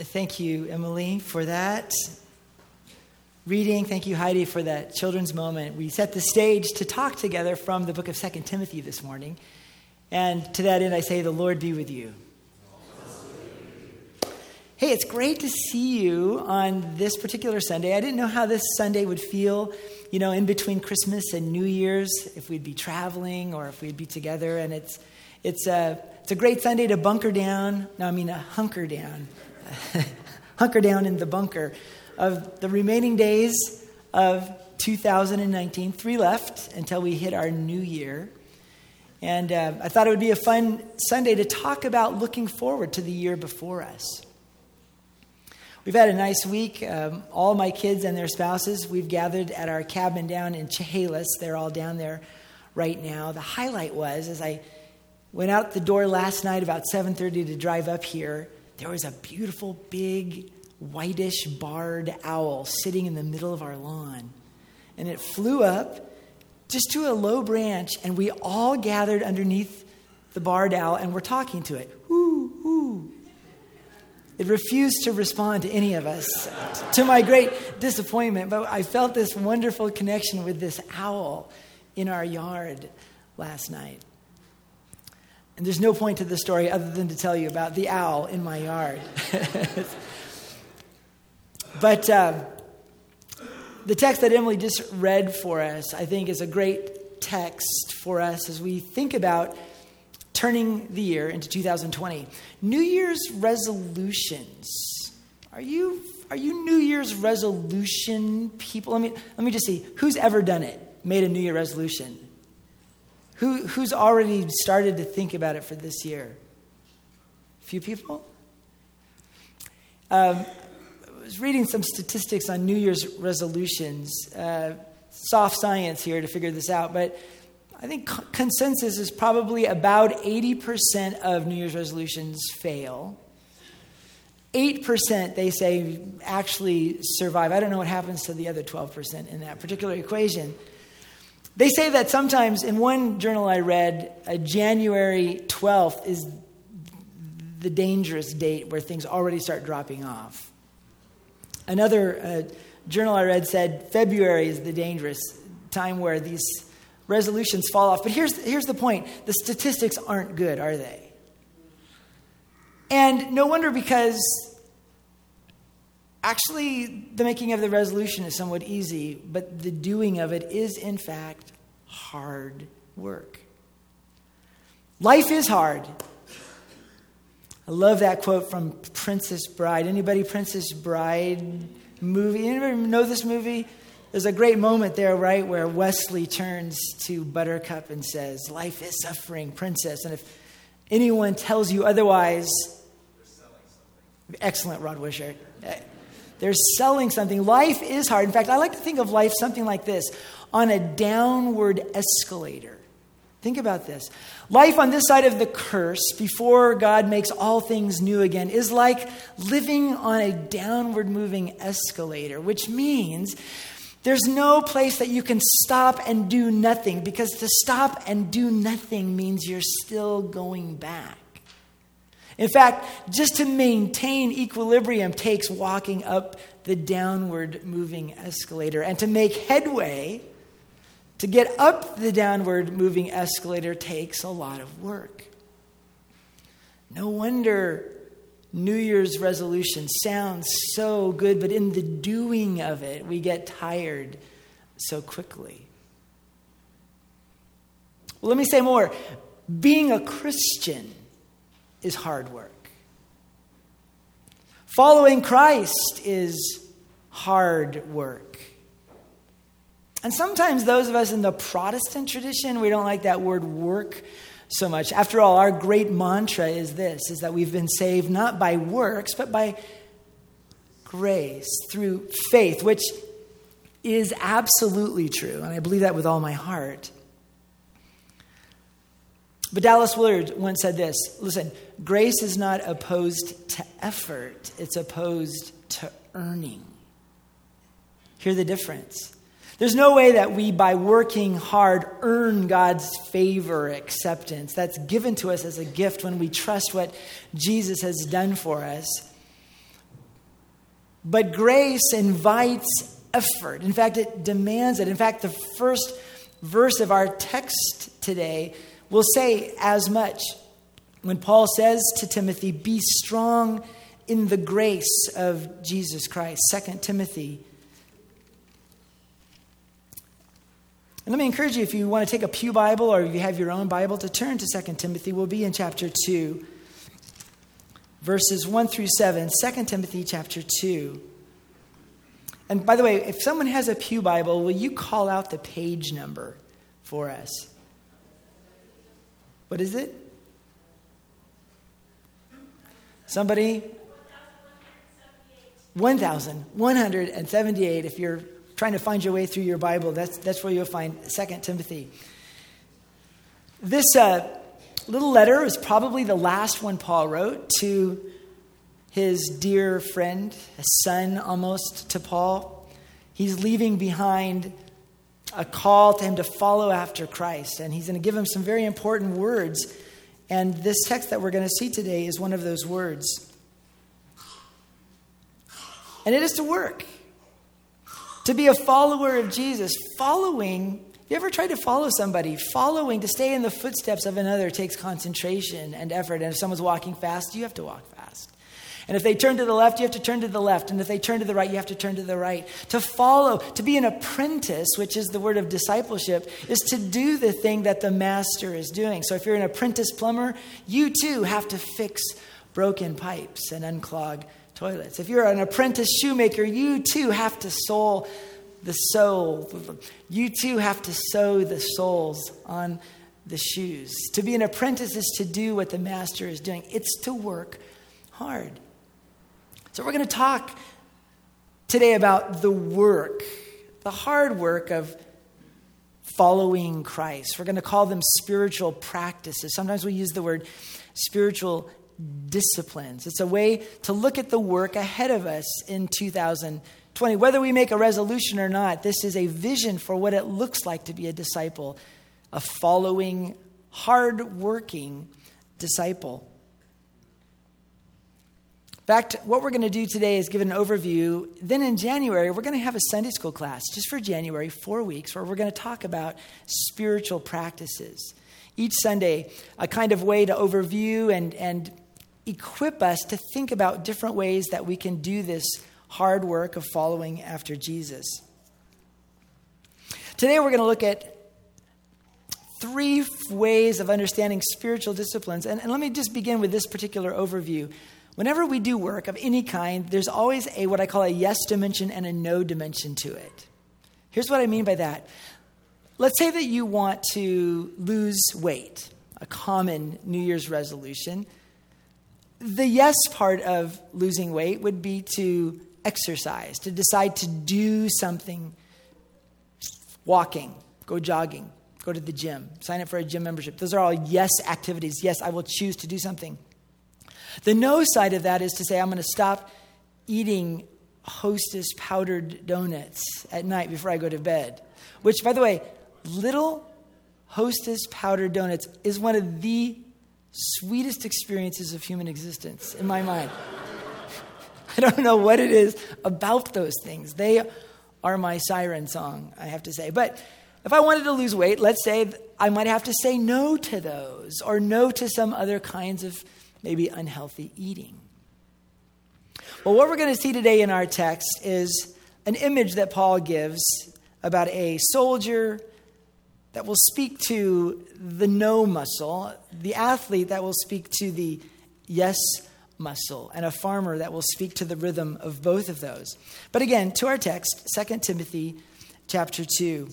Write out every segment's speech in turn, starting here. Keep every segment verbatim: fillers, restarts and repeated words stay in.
Thank you, Emily, for that reading. Thank you, Heidi, for that children's moment. We set the stage to talk together from the book of Second Timothy this morning. And to that end, I say, the Lord be with you. Hey, it's great to see you on this particular Sunday. I didn't know how this Sunday would feel, you know, in between Christmas and New Year's, if we'd be traveling or if we'd be together. And it's it's a, it's a great Sunday to bunker down. No, I mean, a hunker down. hunker down in the bunker of the remaining days of two thousand nineteen. Three left until we hit our new year. And uh, I thought it would be a fun Sunday to talk about looking forward to the year before us. We've had a nice week. Um, all my kids and their spouses, we've gathered at our cabin down in Chehalis. They're all down there right now. The highlight was, as I went out the door last night about seven thirty to drive up here, there was a beautiful, big, whitish barred owl sitting in the middle of our lawn. And it flew up just to a low branch, and we all gathered underneath the barred owl, and we're talking to it. Whoo, whoo. It refused to respond to any of us, to my great disappointment. But I felt this wonderful connection with this owl in our yard last night. And there's no point to the story other than to tell you about the owl in my yard. But uh, the text that Emily just read for us, I think, is a great text for us as we think about turning the year into two thousand twenty. New Year's resolutions. Are you are you New Year's resolution people? Let me let me just see. Who's ever done it? Made a New Year resolution? Who who's already started to think about it for this year? A few people? Um, I was reading some statistics on New Year's resolutions. Uh, soft science here to figure this out, but I think consensus is probably about eighty percent of New Year's resolutions fail. eight percent, they say, actually survive. I don't know what happens to the other twelve percent in that particular equation. They say that sometimes, in one journal I read, uh, January twelfth is the dangerous date where things already start dropping off. Another uh, journal I read said February is the dangerous time where these resolutions fall off. But here's, here's the point. The statistics aren't good, are they? And no wonder, because actually the making of the resolution is somewhat easy, but the doing of it is, in fact, hard work. Life is hard. I love that quote from Princess Bride. Anybody Princess Bride movie? Anybody know this movie? There's a great moment there, right, where Wesley turns to Buttercup and says, "Life is suffering, princess. And if anyone tells you otherwise," excellent, Rod Wishart. They're selling something. Life is hard. In fact, I like to think of life something like this: on a downward escalator. Think about this. Life on this side of the curse, before God makes all things new again, is like living on a downward moving escalator, which means there's no place that you can stop and do nothing, because to stop and do nothing means you're still going back. In fact, just to maintain equilibrium takes walking up the downward moving escalator. And to make headway, to get up the downward moving escalator, takes a lot of work. No wonder New Year's resolution sounds so good, but in the doing of it, we get tired so quickly. Well, let me say more. Being a Christian is hard work. Following Christ is hard work. And sometimes those of us in the Protestant tradition, we don't like that word work so much. After all, our great mantra is this, is that we've been saved not by works, but by grace, through faith, which is absolutely true. And I believe that with all my heart. But Dallas Willard once said this: listen, grace is not opposed to effort, it's opposed to earning. Hear the difference. There's no way that we, by working hard, earn God's favor, acceptance. That's given to us as a gift when we trust what Jesus has done for us. But grace invites effort. In fact, it demands it. In fact, the first verse of our text today will say as much. When Paul says to Timothy, be strong in the grace of Jesus Christ. Second Timothy. And let me encourage you, if you want to take a pew Bible or if you have your own Bible, to turn to Second Timothy. We'll be in chapter two, verses one through seven. Second Timothy chapter two. And by the way, if someone has a pew Bible, will you call out the page number for us? What is it? Somebody? one thousand one hundred seventy-eight. If you're trying to find your way through your Bible, that's that's where you'll find Second Timothy. This uh, little letter is probably the last one Paul wrote to his dear friend, a son almost to Paul. He's leaving behind a call to him to follow after Christ, and he's going to give him some very important words. And this text that we're going to see today is one of those words. And it is to work. To be a follower of Jesus. Following, you ever tried to follow somebody? Following, to stay in the footsteps of another takes concentration and effort. And if someone's walking fast, you have to walk fast. And if they turn to the left, you have to turn to the left. And if they turn to the right, you have to turn to the right. To follow, to be an apprentice, which is the word of discipleship, is to do the thing that the master is doing. So if you're an apprentice plumber, you too have to fix broken pipes and unclog toilets. If you're an apprentice shoemaker, you too have to sole the sole. You too have to sew the soles on the shoes. To be an apprentice is to do what the master is doing. It's to work hard. So we're going to talk today about the work, the hard work of following Christ. We're going to call them spiritual practices. Sometimes we use the word spiritual disciplines. It's a way to look at the work ahead of us in two thousand twenty. Whether we make a resolution or not, this is a vision for what it looks like to be a disciple, a following, hard-working disciple. In fact, what we're going to do today is give an overview. Then in January, we're going to have a Sunday school class just for January, four weeks, where we're going to talk about spiritual practices. Each Sunday, a kind of way to overview and, and equip us to think about different ways that we can do this hard work of following after Jesus. Today, we're going to look at three ways of understanding spiritual disciplines. And, and let me just begin with this particular overview. Whenever we do work of any kind, there's always a what I call a yes dimension and a no dimension to it. Here's what I mean by that. Let's say that you want to lose weight, a common New Year's resolution. The yes part of losing weight would be to exercise, to decide to do something, walking, go jogging, go to the gym, sign up for a gym membership. Those are all yes activities. Yes, I will choose to do something. The no side of that is to say, I'm going to stop eating Hostess powdered donuts at night before I go to bed. Which, by the way, little Hostess powdered donuts is one of the sweetest experiences of human existence in my mind. I don't know what it is about those things. They are my siren song, I have to say. But if I wanted to lose weight, let's say I might have to say no to those or no to some other kinds of maybe unhealthy eating. Well, what we're going to see today in our text is an image that Paul gives about a soldier that will speak to the no muscle, the athlete that will speak to the yes muscle, and a farmer that will speak to the rhythm of both of those. But again, to our text, Second Timothy chapter two.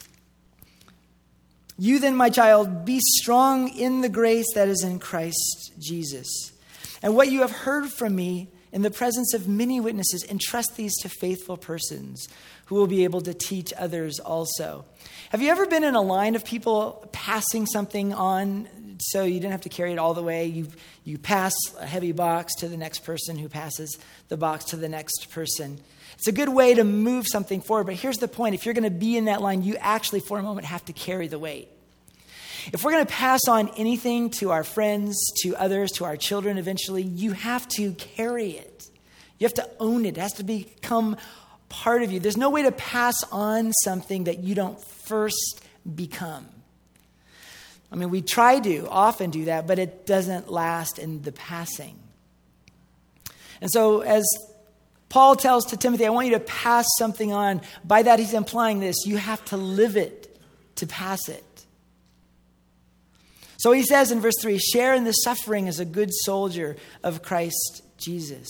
You then, my child, be strong in the grace that is in Christ Jesus. And what you have heard from me in the presence of many witnesses, entrust these to faithful persons who will be able to teach others also. Have you ever been in a line of people passing something on so you didn't have to carry it all the way? You, you pass a heavy box to the next person who passes the box to the next person. It's a good way to move something forward, but here's the point. If you're going to be in that line, you actually, for a moment, have to carry the weight. If we're going to pass on anything to our friends, to others, to our children eventually, you have to carry it. You You have to own it. It has to become part of you. There's no way to pass on something that you don't first become. I mean, we try to often do that, but it doesn't last in the passing. And so as Paul tells to Timothy, I want you to pass something on. By that, he's implying this. You have to live it to pass it. So he says in verse three, share in the suffering as a good soldier of Christ Jesus.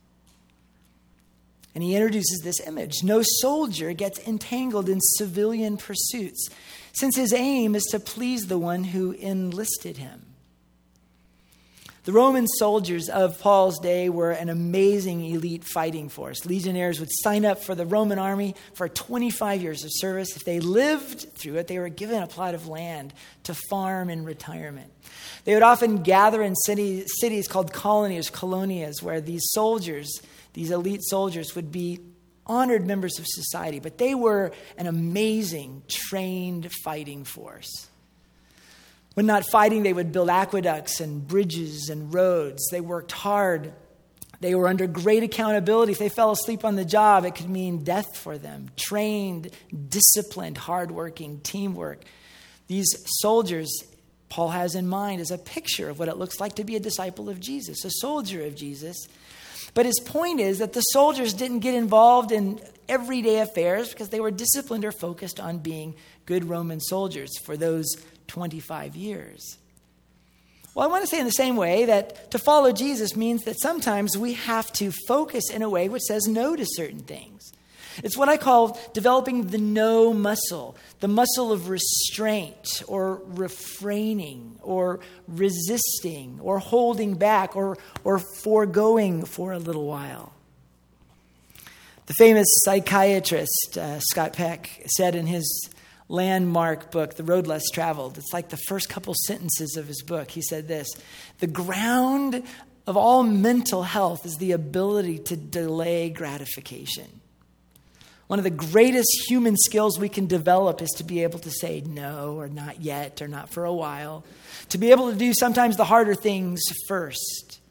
And he introduces this image. No soldier gets entangled in civilian pursuits, since his aim is to please the one who enlisted him. The Roman soldiers of Paul's day were an amazing elite fighting force. Legionnaires would sign up for the Roman army for twenty-five years of service. If they lived through it, they were given a plot of land to farm in retirement. They would often gather in city, cities called colonies, colonias, where these soldiers, these elite soldiers, would be honored members of society. But they were an amazing, trained fighting force. When not fighting, they would build aqueducts and bridges and roads. They worked hard. They were under great accountability. If they fell asleep on the job, it could mean death for them. Trained, disciplined, hardworking, teamwork. These soldiers, Paul has in mind, is a picture of what it looks like to be a disciple of Jesus, a soldier of Jesus. But his point is that the soldiers didn't get involved in everyday affairs because they were disciplined or focused on being good Roman soldiers for those twenty-five years. Well, I want to say in the same way that to follow Jesus means that sometimes we have to focus in a way which says no to certain things. It's what I call developing the no muscle, the muscle of restraint or refraining or resisting or holding back or, or foregoing for a little while. The famous psychiatrist uh, Scott Peck said in his landmark book, The Road Less Traveled, it's like the first couple sentences of his book. He said this: the ground of all mental health is the ability to delay gratification. One of the greatest human skills we can develop is to be able to say no, or not yet, or not for a while. To be able to do sometimes the harder things first.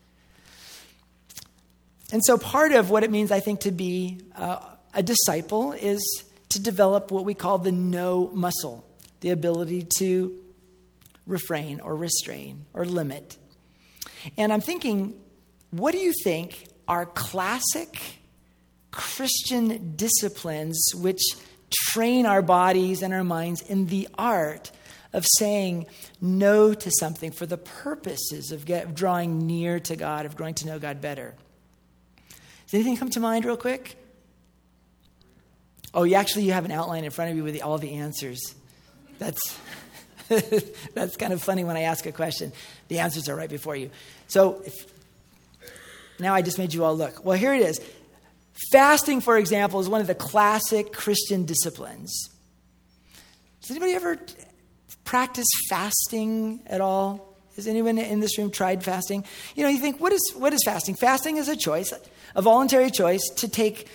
And so part of what it means, I think, to be uh, a disciple is to develop what we call the no muscle, the ability to refrain or restrain or limit. And I'm thinking, what do you think are classic Christian disciplines which train our bodies and our minds in the art of saying no to something for the purposes of, get, of drawing near to God, of growing to know God better? Does anything come to mind real quick? Oh, you actually you have an outline in front of you with the, all the answers. That's that's kind of funny when I ask a question. The answers are right before you. So if, now I just made you all look. Well, here it is. Fasting, for example, is one of the classic Christian disciplines. Has anybody ever practiced fasting at all? Has anyone in this room tried fasting? You know, you think, what is what is fasting? Fasting is a choice, a voluntary choice to take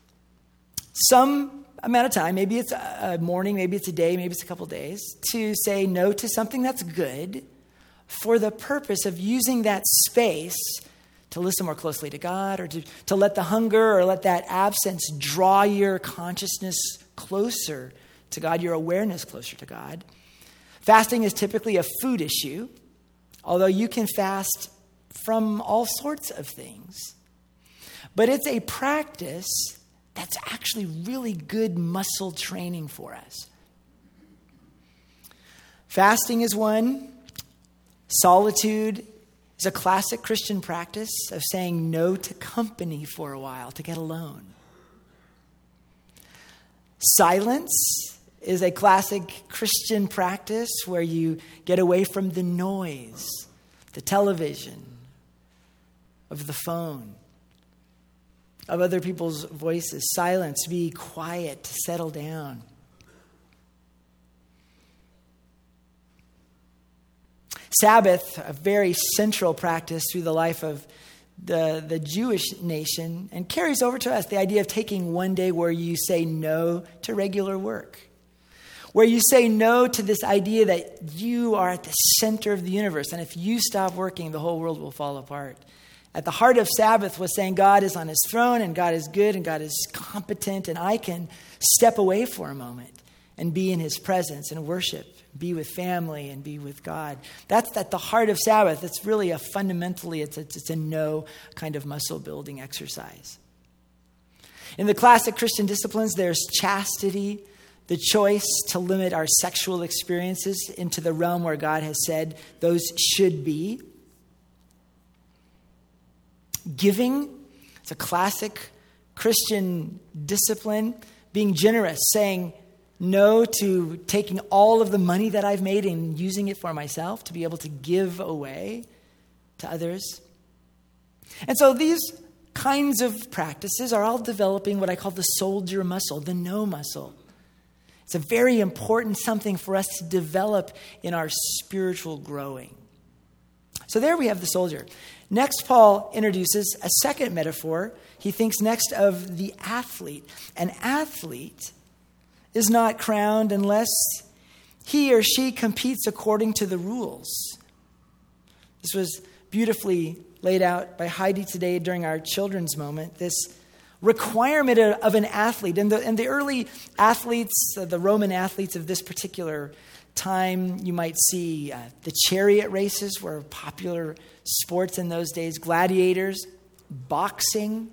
some amount of time, maybe it's a morning, maybe it's a day, maybe it's a couple days, to say no to something that's good for the purpose of using that space to listen more closely to God, or to, to let the hunger or let that absence draw your consciousness closer to God, your awareness closer to God. Fasting is typically a food issue, although you can fast from all sorts of things. But it's a practice that's actually really good muscle training for us. Fasting is one. Solitude is a classic Christian practice of saying no to company for a while, to get alone. Silence is a classic Christian practice where you get away from the noise, the television, of the phone, of other people's voices. Silence, be quiet, settle down. Sabbath, a very central practice through the life of the, the Jewish nation, and carries over to us the idea of taking one day where you say no to regular work, where you say no to this idea that you are at the center of the universe, and if you stop working, the whole world will fall apart. At the heart of Sabbath was saying God is on his throne and God is good and God is competent, and I can step away for a moment and be in his presence and worship, be with family and be with God. That's at the heart of Sabbath. It's really a fundamentally, it's a, it's a no kind of muscle building exercise. In the classic Christian disciplines, there's chastity, the choice to limit our sexual experiences into the realm where God has said those should be. Giving, it's a classic Christian discipline. Being generous, saying no to taking all of the money that I've made and using it for myself to be able to give away to others. And so these kinds of practices are all developing what I call the soldier muscle, the no muscle. It's a very important something for us to develop in our spiritual growing. So there we have the soldier. Next, Paul introduces a second metaphor. He thinks next of the athlete. An athlete is not crowned unless he or she competes according to the rules. This was beautifully laid out by Heidi today during our children's moment. This requirement of an athlete. And the, and the early athletes, uh, the Roman athletes of this particular time, you might see uh, the chariot races were popular sports in those days, gladiators, boxing.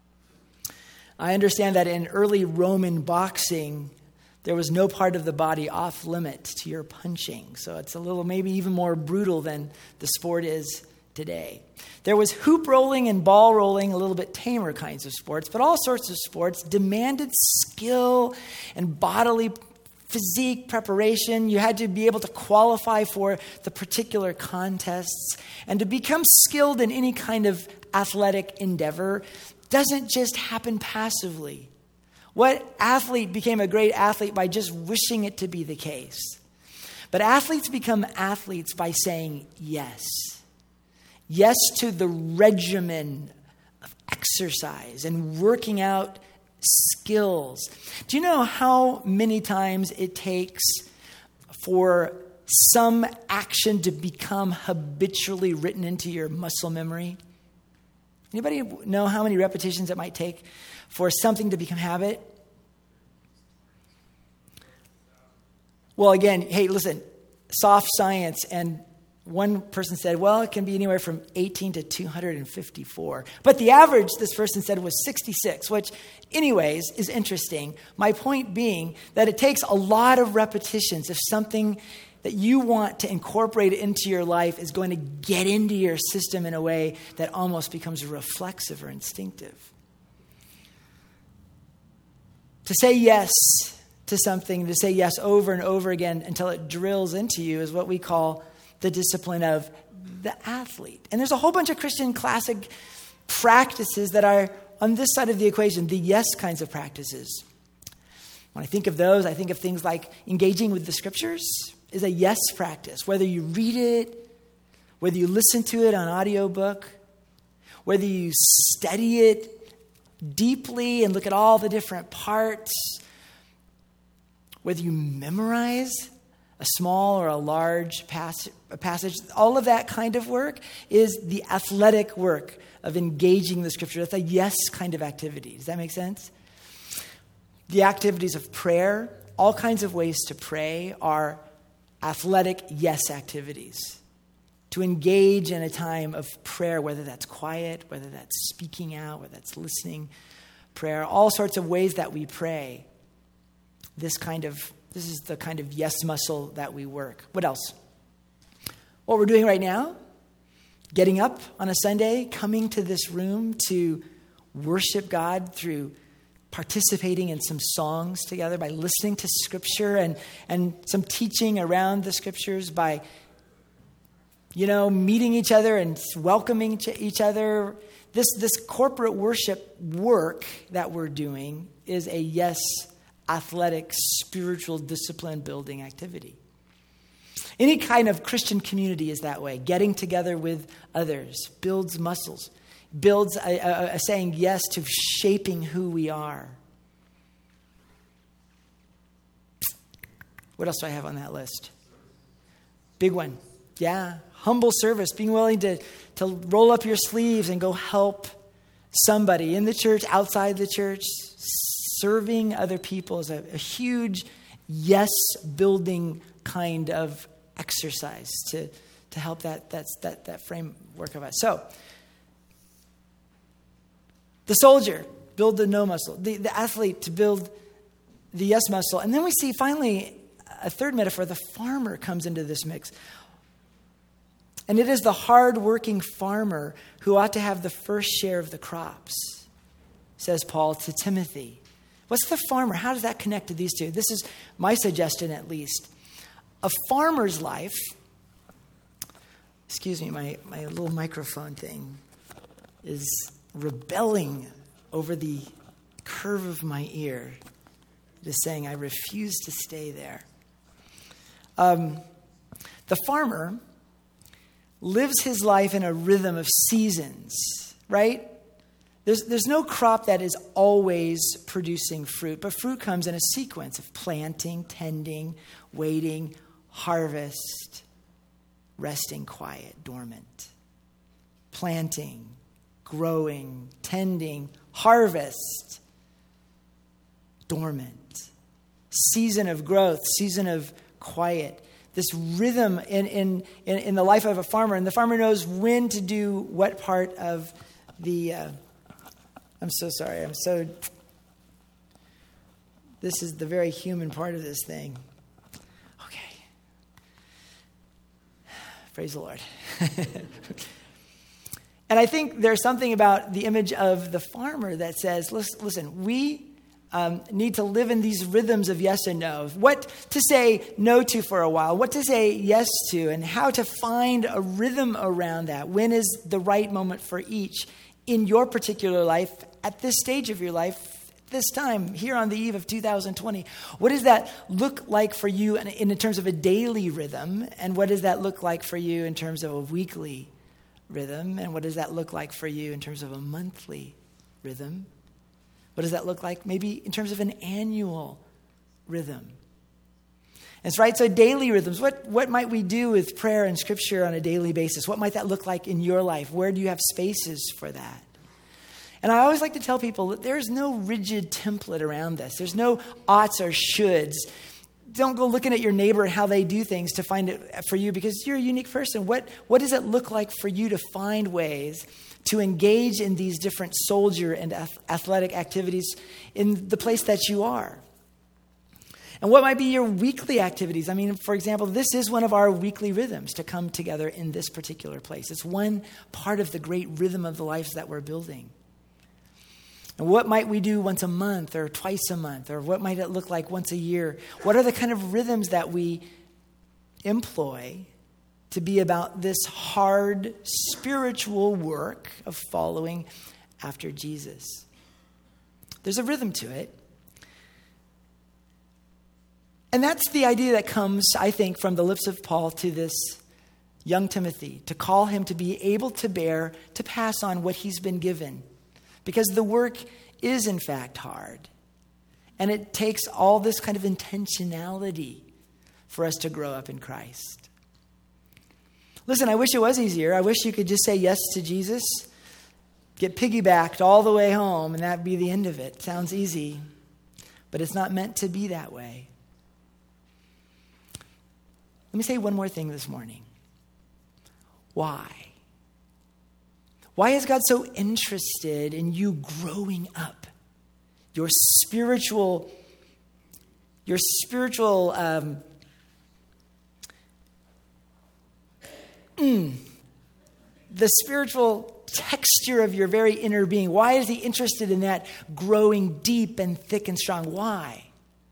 I understand that in early Roman boxing, there was no part of the body off limit to your punching. So it's a little, maybe even more brutal than the sport is today. There was hoop rolling and ball rolling, a little bit tamer kinds of sports, but all sorts of sports demanded skill and bodily physique preparation. You had to be able to qualify for the particular contests. And to become skilled in any kind of athletic endeavor doesn't just happen passively. What athlete became a great athlete by just wishing it to be the case? But athletes become athletes by saying yes. Yes to the regimen of exercise and working out skills. Do you know how many times it takes for some action to become habitually written into your muscle memory? Anybody know how many repetitions it might take for something to become habit? Well, again, hey, listen, soft science, and one person said, well, it can be anywhere from eighteen to two hundred fifty-four. But the average, this person said, was sixty-six, which anyways is interesting. My point being that it takes a lot of repetitions if something that you want to incorporate into your life is going to get into your system in a way that almost becomes reflexive or instinctive. To say yes to something, to say yes over and over again until it drills into you is what we call the discipline of the athlete. And there's a whole bunch of Christian classic practices that are on this side of the equation, the yes kinds of practices. When I think of those, I think of things like engaging with the scriptures is a yes practice. Whether you read it, whether you listen to it on audiobook, whether you study it deeply and look at all the different parts, whether you memorize a small or a large pass- a passage, all of that kind of work is the athletic work of engaging the scripture. That's a yes kind of activity. Does that make sense? The activities of prayer, all kinds of ways to pray are athletic yes activities. To engage in a time of prayer, whether that's quiet, whether that's speaking out, whether that's listening prayer, all sorts of ways that we pray. This kind of This is the kind of yes muscle that we work. What else? What we're doing right now, getting up on a Sunday, coming to this room to worship God through participating in some songs together, by listening to scripture and, and some teaching around the scriptures, by, you know, meeting each other and welcoming each other. This, this corporate worship work that we're doing is a yes athletic, spiritual discipline building activity. Any kind of Christian community is that way. Getting together with others builds muscles, builds a, a, a saying yes to shaping who we are. What else do I have on that list? Big one. Yeah, humble service, being willing to, to roll up your sleeves and go help somebody in the church, outside the church. Serving other people is a, a huge yes-building kind of exercise to, to help that, that's, that, that framework of us. So, the soldier, build the no muscle. The, the athlete to build the yes muscle. And then we see finally a third metaphor. The farmer comes into this mix. And it is the hard-working farmer who ought to have the first share of the crops, says Paul to Timothy. What's the farmer? How does that connect to these two? This is my suggestion, at least. A farmer's life, excuse me, my, my little microphone thing is rebelling over the curve of my ear. It is saying, I refuse to stay there. Um, the farmer lives his life in a rhythm of seasons, right? There's, there's no crop that is always producing fruit, but fruit comes in a sequence of planting, tending, waiting, harvest, resting, quiet, dormant. Planting, growing, tending, harvest, dormant. Season of growth, season of quiet. This rhythm in, in, in, in the life of a farmer. And the farmer knows when to do what part of the... Uh, I'm so sorry. I'm so... This is the very human part of this thing. Okay. Praise the Lord. And I think there's something about the image of the farmer that says, listen, listen we um, need to live in these rhythms of yes and no. What to say no to for a while, what to say yes to, and how to find a rhythm around that. When is the right moment for each in your particular life, at this stage of your life, this time, here on the eve of two thousand twenty. What does that look like for you in, in terms of a daily rhythm? And what does that look like for you in terms of a weekly rhythm? And what does that look like for you in terms of a monthly rhythm? What does that look like maybe in terms of an annual rhythm? That's right. So daily rhythms. What, what might we do with prayer and scripture on a daily basis? What might that look like in your life? Where do you have spaces for that? And I always like to tell people that there's no rigid template around this. There's no oughts or shoulds. Don't go looking at your neighbor and how they do things to find it for you, because you're a unique person. What, what does it look like for you to find ways to engage in these different soldier and athletic activities in the place that you are? And what might be your weekly activities? I mean, for example, this is one of our weekly rhythms to come together in this particular place. It's one part of the great rhythm of the lives that we're building. And what might we do once a month or twice a month? Or what might it look like once a year? What are the kind of rhythms that we employ to be about this hard spiritual work of following after Jesus? There's a rhythm to it. And that's the idea that comes, I think, from the lips of Paul to this young Timothy, to call him to be able to bear, to pass on what he's been given. Because the work is, in fact, hard. And it takes all this kind of intentionality for us to grow up in Christ. Listen, I wish it was easier. I wish you could just say yes to Jesus, get piggybacked all the way home, and that'd be the end of it. Sounds easy, but it's not meant to be that way. Let me say one more thing this morning. Why? Why is God so interested in you growing up? Your spiritual, your spiritual, um, mm, the spiritual texture of your very inner being. Why is he interested in that growing deep and thick and strong? Why?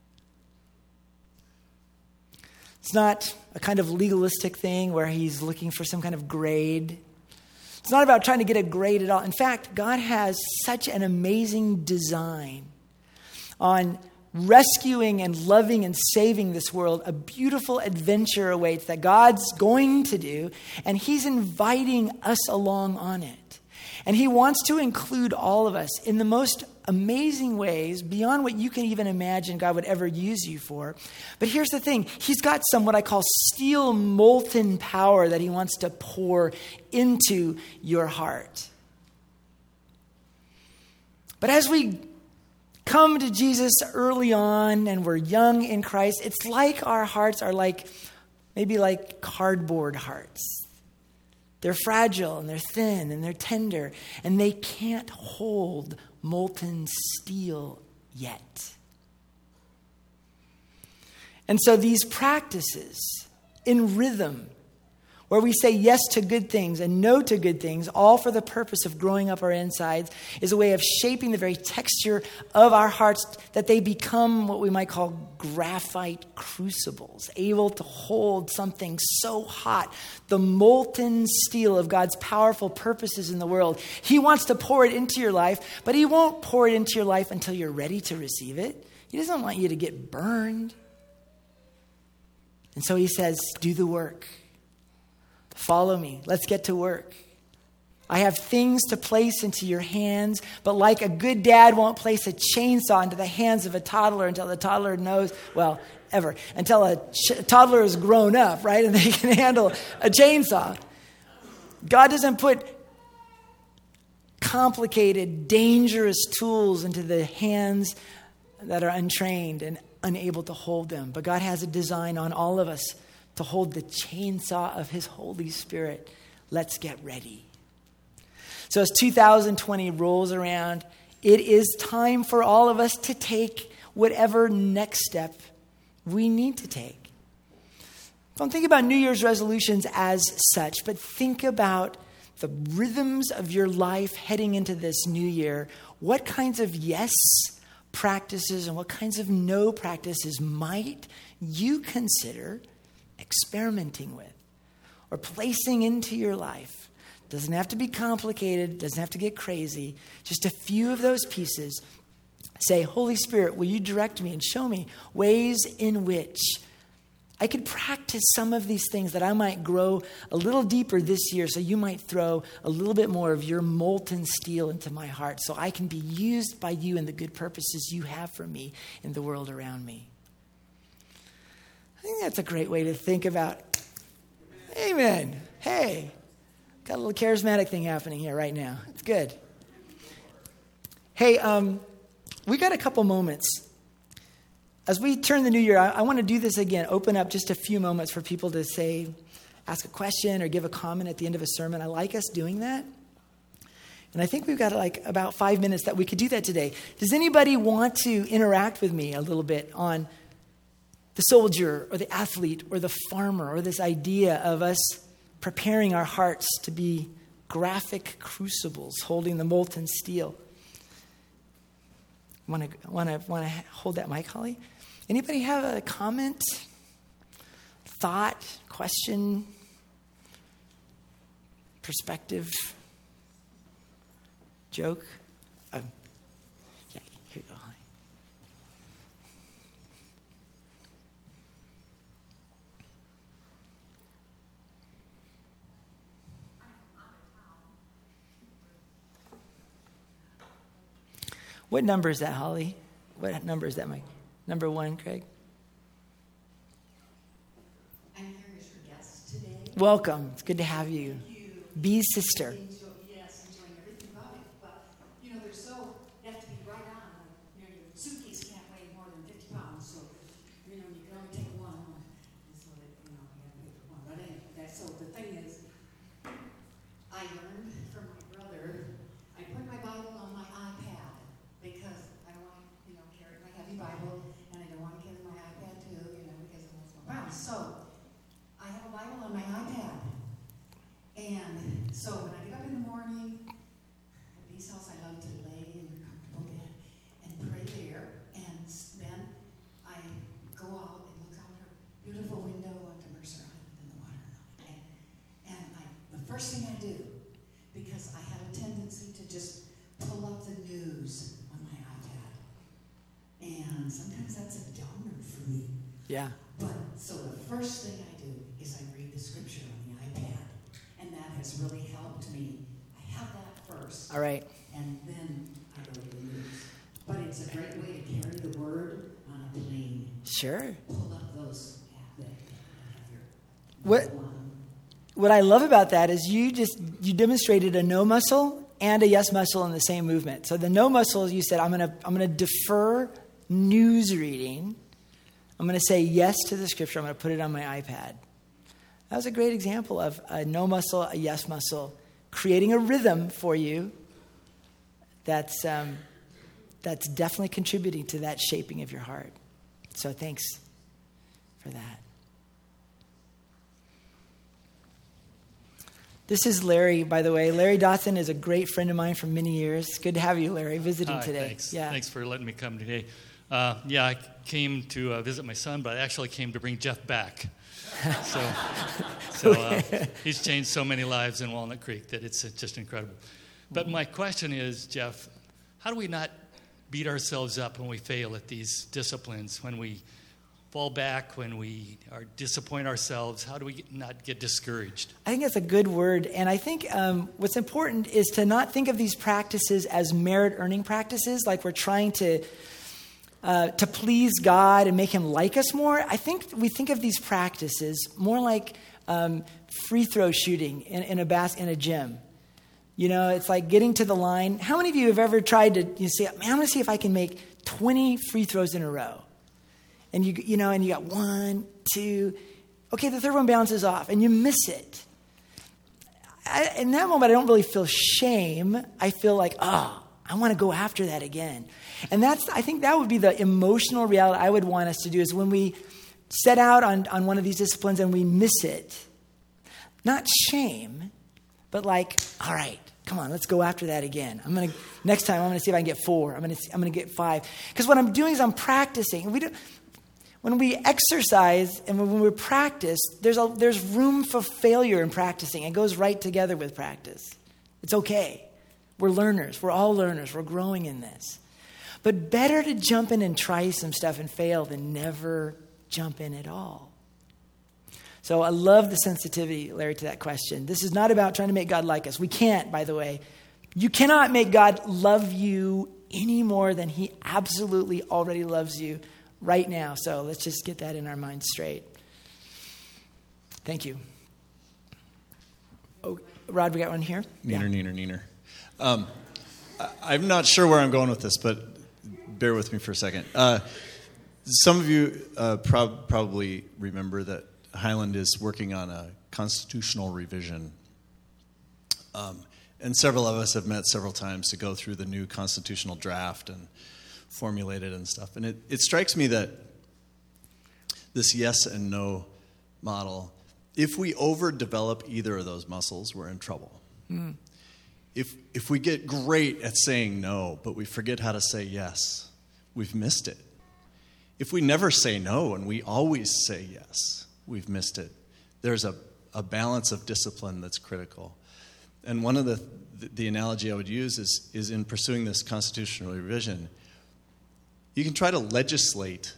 It's not a kind of legalistic thing where he's looking for some kind of grade. It's not about trying to get a grade at all. In fact, God has such an amazing design on rescuing and loving and saving this world. A beautiful adventure awaits that God's going to do, and he's inviting us along on it. And he wants to include all of us in the most amazing ways, beyond what you can even imagine God would ever use you for. But here's the thing. He's got some what I call steel molten power that he wants to pour into your heart. But as we come to Jesus early on and we're young in Christ, it's like our hearts are like, maybe like cardboard hearts. They're fragile and they're thin and they're tender and they can't hold molten steel yet. And so these practices in rhythm, where we say yes to good things and no to good things, all for the purpose of growing up our insides, is a way of shaping the very texture of our hearts that they become what we might call graphite crucibles, able to hold something so hot, the molten steel of God's powerful purposes in the world. He wants to pour it into your life, but he won't pour it into your life until you're ready to receive it. He doesn't want you to get burned. And so he says, do the work. Follow me. Let's get to work. I have things to place into your hands, but like a good dad won't place a chainsaw into the hands of a toddler until the toddler knows, well, ever, until a ch- toddler is grown up, right? And they can handle a chainsaw. God doesn't put complicated, dangerous tools into the hands that are untrained and unable to hold them. But God has a design on all of us to hold the chainsaw of his Holy Spirit. Let's get ready. So as two thousand twenty rolls around, it is time for all of us to take whatever next step we need to take. Don't think about New Year's resolutions as such, but think about the rhythms of your life heading into this new year. What kinds of yes practices and what kinds of no practices might you consider experimenting with or placing into your life? Doesn't have to be complicated, doesn't have to get crazy. Just a few of those pieces. Say, Holy Spirit, will you direct me and show me ways in which I could practice some of these things that I might grow a little deeper this year, so you might throw a little bit more of your molten steel into my heart so I can be used by you in the good purposes you have for me in the world around me. I think that's a great way to think about. Amen. Hey, got a little charismatic thing happening here right now. It's good. Hey, um, we got a couple moments. As we turn the new year, I, I want to do this again. Open up just a few moments for people to say, ask a question or give a comment at the end of a sermon. I like us doing that. And I think we've got like about five minutes that we could do that today. Does anybody want to interact with me a little bit on the soldier or the athlete or the farmer, or this idea of us preparing our hearts to be graphic crucibles holding the molten steel? Want to want to want to hold that mic, Holly? Anybody have a comment, thought, question, perspective, joke? Oh, yeah, here you go, Holly. What number is that, Holly? What number is that, Mike? Number one, Craig? I'm here as your guest today. Welcome. It's good to have you. Thank you. Be sister. Enjoy, yes, enjoying everything about it. But, you know, they're so, you have to be right on. You know, your suitcase can't weigh more than fifty pounds. So, you know, you can only take one. And so, that, you know, you have to pick one. But anyway, that, so the thing is, I learned from my brother, I put my Bible on my iPad because I don't want to, you know, carry my heavy Bible, and I don't want to carry my iPad too, you know, because it holds more pounds. So I have a Bible on my iPad, and so when I get up in the morning at Bee's house, I love to lay in a comfortable bed and pray there, and then I go out and look out her beautiful window onto Mercer Island in the water, and, and I, the first thing I do, because I have a tendency to just pull up the news on my iPad. And sometimes that's a downer for me. Yeah. But so the first thing I do is I read the scripture on the iPad. And that has really helped me. I have that for All right. And then I go to the news. But it's a great way to carry the word on a plane. Sure. Pull up those that, that have your What what I love about that is you just you demonstrated a no muscle and a yes muscle in the same movement. So the no muscle, you said, I'm gonna I'm gonna defer news reading. I'm gonna say yes to the scripture. I'm gonna put it on my iPad. That was a great example of a no muscle, a yes muscle, creating a rhythm for you that's um, that's definitely contributing to that shaping of your heart. So thanks for that. This is Larry, by the way. Larry Dotson is a great friend of mine for many years. Good to have you, Larry, visiting Hi, today. Thanks. Yeah. Thanks for letting me come today. Uh, yeah, I came to uh, visit my son, but I actually came to bring Jeff back. So, so uh, he's changed so many lives in Walnut Creek that it's just incredible. But my question is, Jeff, how do we not beat ourselves up when we fail at these disciplines, when we fall back, when we are disappoint ourselves? How do we get, not get discouraged? I think that's a good word. And I think um, what's important is to not think of these practices as merit-earning practices, like we're trying to uh, to please God and make him like us more. I think we think of these practices more like um, free throw shooting in, in a bas- in a gym. You know, it's like getting to the line. How many of you have ever tried to you say, man, I'm going to see if I can make twenty free throws in a row? And you you know, and you got one, two. Okay, the third one bounces off, and you miss it. I, in that moment, I don't really feel shame. I feel like, oh, I want to go after that again. And that's, I think that would be the emotional reality I would want us to do, is when we set out on, on one of these disciplines and we miss it, not shame, but like, all right, come on, let's go after that again. I'm gonna next time I'm gonna see if I can get four. I'm gonna I'm gonna get five. Because what I'm doing is I'm practicing. We don't. When we exercise and when we practice, there's a, there's room for failure in practicing. It goes right together with practice. It's okay. We're learners. We're all learners. We're growing in this. But better to jump in and try some stuff and fail than never jump in at all. So I love the sensitivity, Larry, to that question. This is not about trying to make God like us. We can't, by the way. You cannot make God love you any more than he absolutely already loves you right now. So let's just get that in our minds straight. Thank you. Oh, Rod, we got one here? Neener, yeah. neener, neener. Um, I, I'm not sure where I'm going with this, but bear with me for a second. Uh, some of you uh, prob- probably remember that Highland is working on a constitutional revision. Um, and several of us have met several times to go through the new constitutional draft and formulate it and stuff. And it, it strikes me that this yes and no model, if we overdevelop either of those muscles, we're in trouble. Mm. If if we get great at saying no, but we forget how to say yes, we've missed it. If we never say no and we always say yes, we've missed it. There's a, a balance of discipline that's critical. And one of the, the, the analogy I would use is, is in pursuing this constitutional revision, you can try to legislate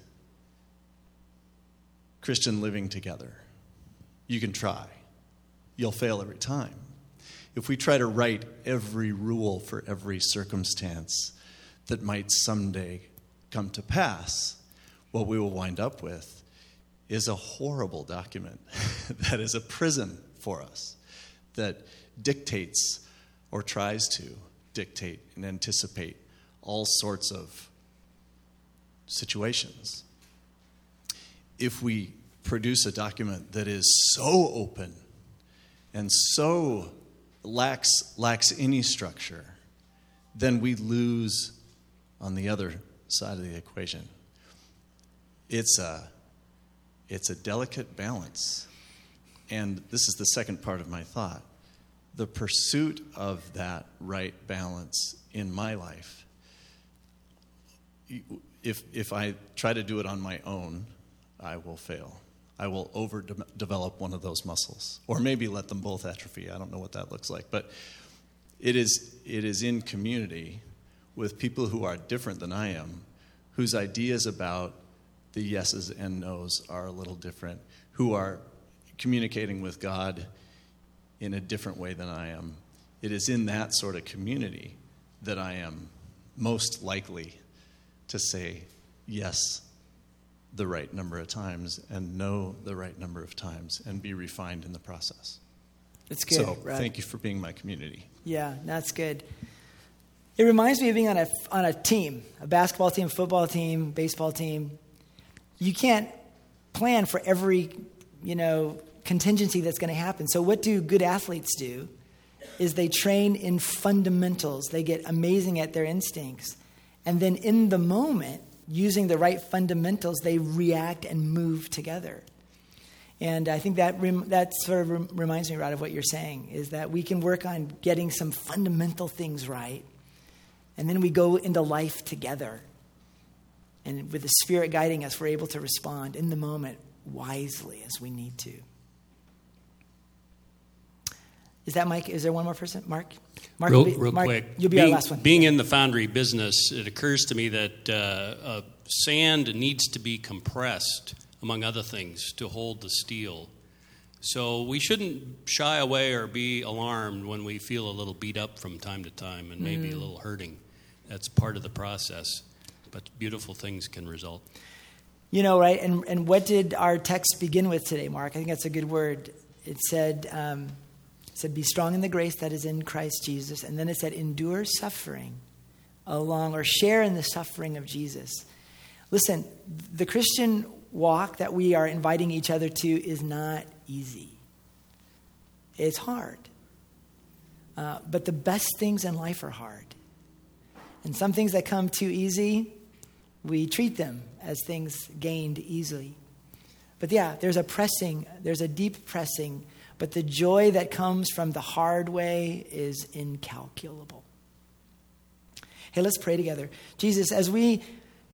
Christian living together. You can try. You'll fail every time. If we try to write every rule for every circumstance that might someday come to pass, what we will wind up with is a horrible document that is a prison for us, that dictates or tries to dictate and anticipate all sorts of situations. If we produce a document that is so open and so lacks lacks any structure, then we lose on the other side of the equation. It's a it's a delicate balance. And this is the second part of my thought. The pursuit of that right balance in my life, if if I try to do it on my own, I will fail. I will overdevelop one of those muscles, or maybe let them both atrophy. I don't know what that looks like. But it is it is in community with people who are different than I am, whose ideas about the yeses and nos are a little different, who are communicating with God in a different way than I am, it is in that sort of community that I am most likely to say yes the right number of times and no the right number of times and be refined in the process. That's good. So Rod. Thank you for being my community. Yeah, that's good. It reminds me of being on a on a team, a basketball team, football team, baseball team. You can't plan for every, you know, contingency that's going to happen. So what do good athletes do? Is they train in fundamentals. They get amazing at their instincts. And then in the moment, using the right fundamentals, they react and move together. And I think that rem- that sort of rem- reminds me, Rod, of what you're saying, is that we can work on getting some fundamental things right. And then we go into life together. And with the Spirit guiding us, we're able to respond in the moment wisely as we need to. Is that Mike? Is there one more person? Mark? Mark real be, real Mark, quick. You'll be being, our last one. Being in the foundry business, it occurs to me that uh, uh, sand needs to be compressed, among other things, to hold the steel. So we shouldn't shy away or be alarmed when we feel a little beat up from time to time and maybe mm. a little hurting. That's part of the process. But beautiful things can result. You know, right? And and what did our text begin with today, Mark? I think that's a good word. It said, um, it said, be strong in the grace that is in Christ Jesus. And then it said, endure suffering along or share in the suffering of Jesus. Listen, the Christian walk that we are inviting each other to is not easy. It's hard. Uh, but the best things in life are hard. And some things that come too easy, we treat them as things gained easily. But yeah, there's a pressing, there's a deep pressing, but the joy that comes from the hard way is incalculable. Hey, let's pray together. Jesus, as we